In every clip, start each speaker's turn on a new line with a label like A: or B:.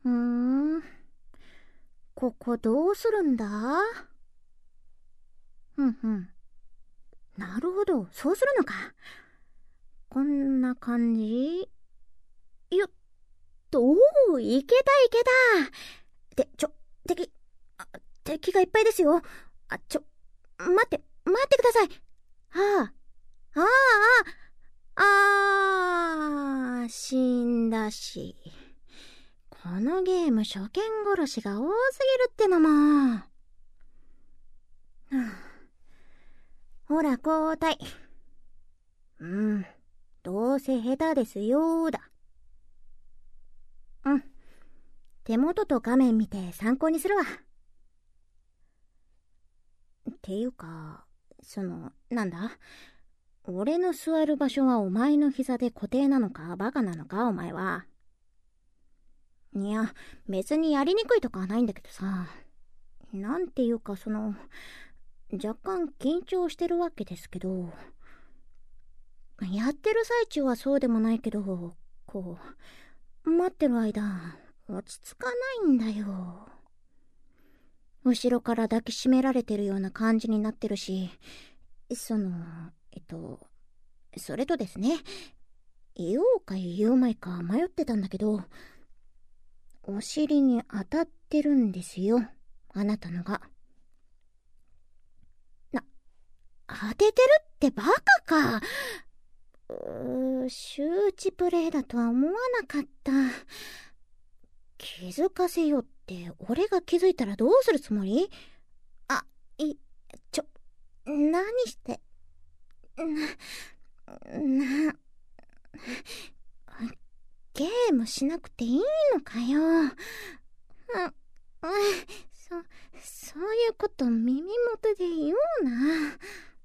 A: ーん。ここどうするんだ？なるほど、そうするのか。こんな感じ？よっと、おー、いけたいけた。敵、敵がいっぱいですよ。待ってください。はあ、死んだし。このゲーム初見殺しが多すぎるってのも。ほら、交代。どうせ下手ですよーだ。手元と画面見て参考にするわ。っていうか、なんだ？俺の座る場所はお前の膝で固定なのかバカなのかお前は。いや、別にやりにくいとかはないんだけどさ。なんていうか若干緊張してるわけですけど、やってる最中はそうでもないけど、待ってる間、落ち着かないんだよ。後ろから抱きしめられてるような感じになってるし、それとですね、言おうか言うまいか迷ってたんだけど、お尻に当たってるんですよ、あなたのが。当ててるってバカか。周知プレイだとは思わなかった。気づかせようって俺が気づいたらどうするつもり？何して、ゲームしなくていいのかよ。そういうこと耳元で言うな。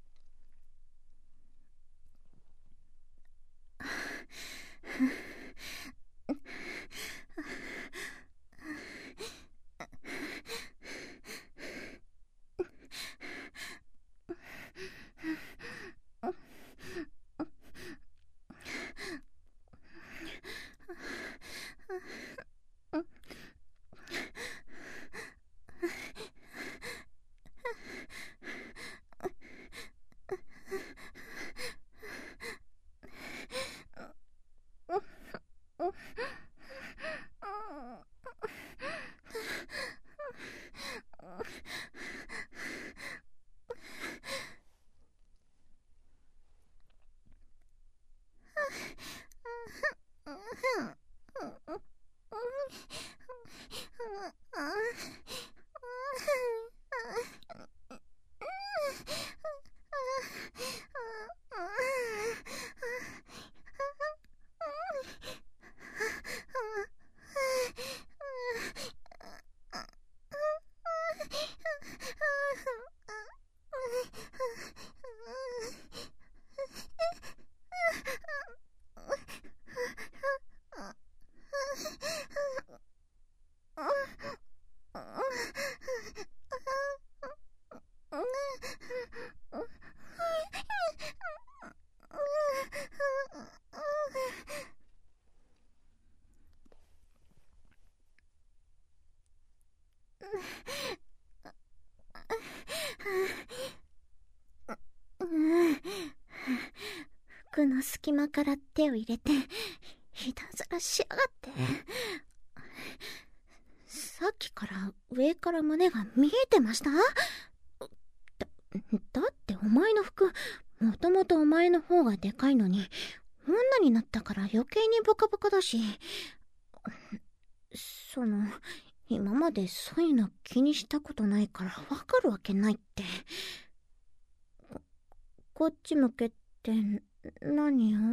A: 服の隙間から手を入れていたずらしやがって。さっきから上から胸が見えてました？だってお前の服、もともとお前の方がでかいのに、女になったから余計にボカボカだし、今までそういうの気にしたことないからわかるわけないって。こっち向けって何を？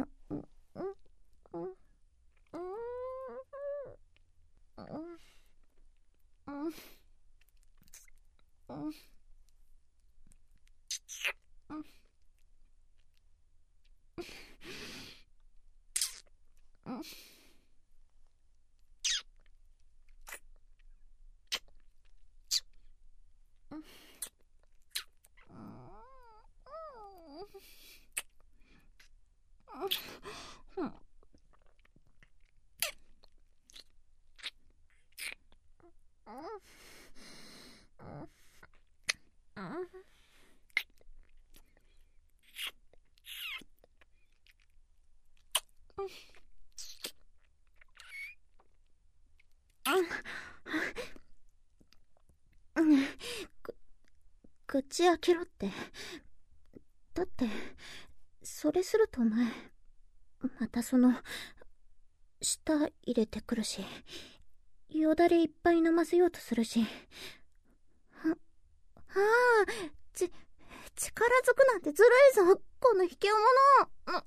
A: 口開けろって。だって、それするとお前、また舌入れてくるし、よだれいっぱい飲ませようとするし。力ずくなんてずるいぞ、この卑怯者。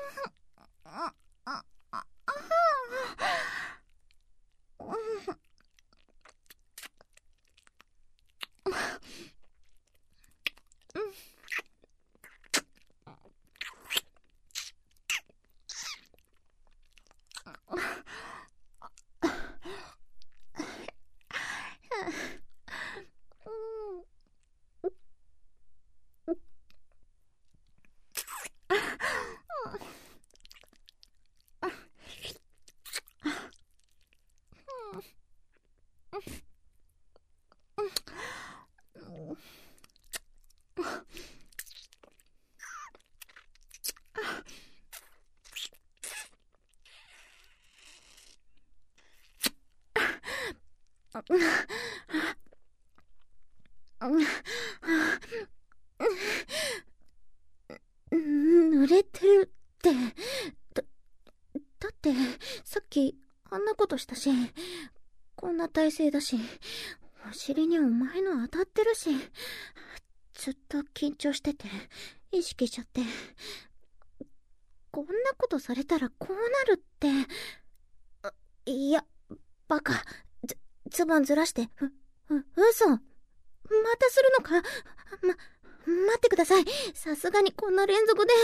A: 濡れてるって。だって、さっきあんなことしたし、こんな体勢だし、お尻にお前の当たってるし、ずっと緊張してて、意識しちゃって。こんなことされたらこうなるって。いや、バカ。ズボンずらして、嘘。またするのか。待ってください。さすがにこんな連続で。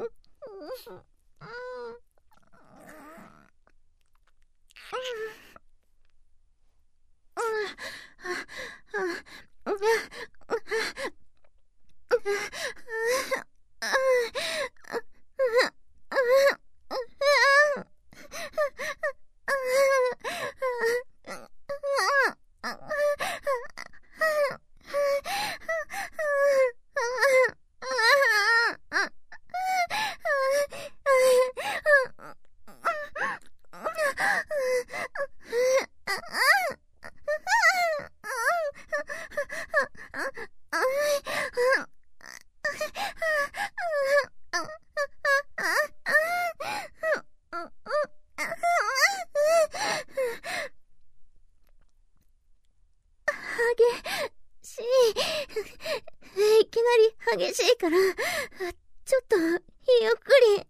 A: いきなり激しいから、ちょっとゆっくり。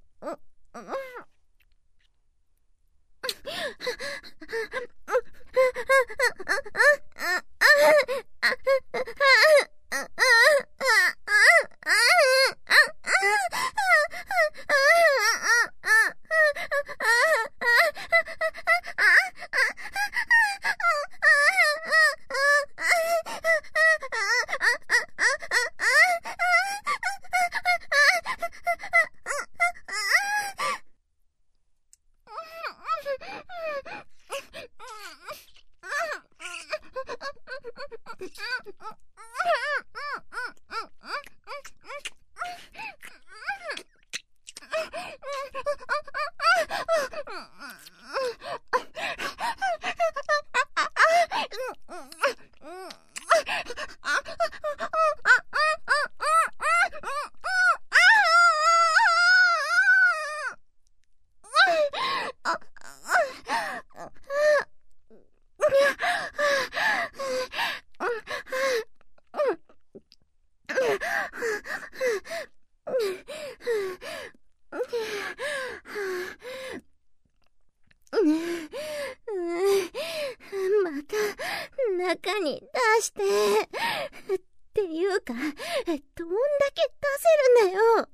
A: また中に出してっていうか、どんだけ出せるんだよ。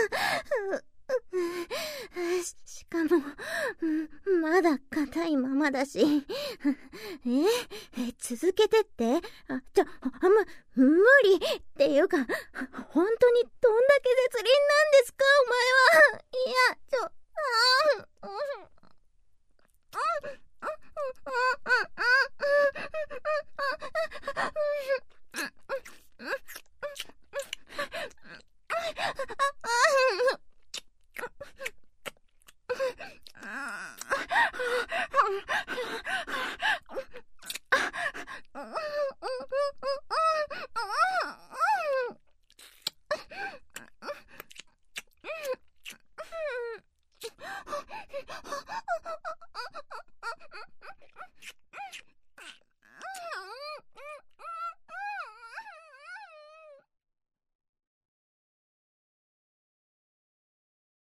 A: しかもまだ硬いままだし。続けてって。無理っていうか、本当にどんだけ絶倫なんですか、お前は。いや、